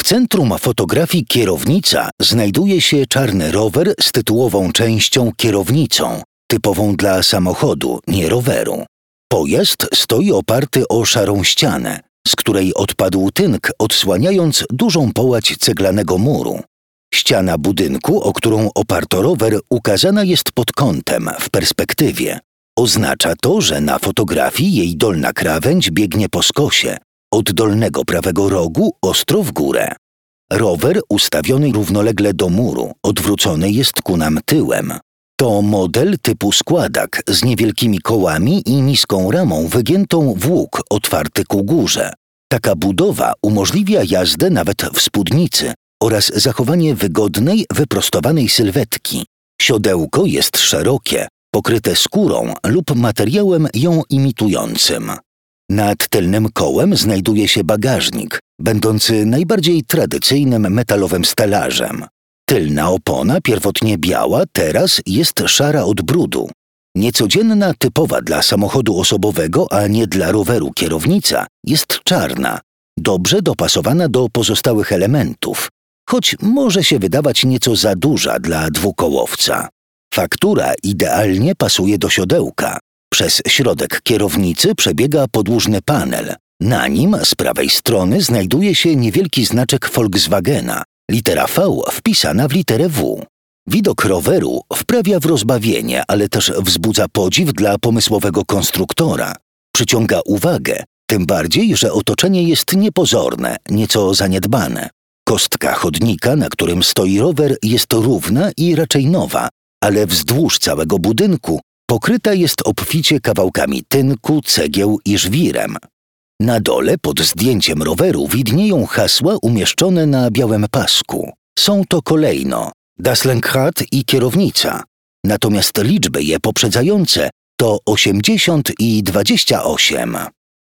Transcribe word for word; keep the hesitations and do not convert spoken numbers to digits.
centrum fotografii kierownica znajduje się czarny rower z tytułową częścią kierownicą, typową dla samochodu, nie roweru. Pojazd stoi oparty o szarą ścianę, z której odpadł tynk, odsłaniając dużą połać ceglanego muru. Ściana budynku, o którą oparto rower, ukazana jest pod kątem, w perspektywie. Oznacza to, że na fotografii jej dolna krawędź biegnie po skosie, od dolnego prawego rogu ostro w górę. Rower ustawiony równolegle do muru, odwrócony jest ku nam tyłem. To model typu składak z niewielkimi kołami i niską ramą wygiętą w łuk otwarty ku górze. Taka budowa umożliwia jazdę nawet w spódnicy oraz zachowanie wygodnej, wyprostowanej sylwetki. Siodełko jest szerokie, pokryte skórą lub materiałem ją imitującym. Nad tylnym kołem znajduje się bagażnik, będący najbardziej tradycyjnym metalowym stelażem. Tylna opona, pierwotnie biała, teraz jest szara od brudu. Niecodzienna, typowa dla samochodu osobowego, a nie dla roweru kierownica, jest czarna, dobrze dopasowana do pozostałych elementów, choć może się wydawać nieco za duża dla dwukołowca. Faktura idealnie pasuje do siodełka. Przez środek kierownicy przebiega podłużny panel. Na nim z prawej strony znajduje się niewielki znaczek Volkswagena, litera V wpisana w literę W. Widok roweru wprawia w rozbawienie, ale też wzbudza podziw dla pomysłowego konstruktora. Przyciąga uwagę, tym bardziej, że otoczenie jest niepozorne, nieco zaniedbane. Kostka chodnika, na którym stoi rower, jest równa i raczej nowa, ale wzdłuż całego budynku pokryta jest obficie kawałkami tynku, cegieł i żwirem. Na dole pod zdjęciem roweru widnieją hasła umieszczone na białym pasku. Są to kolejno Das Lenkrad i kierownica, natomiast liczby je poprzedzające to osiemdziesiąt i dwadzieścia osiem.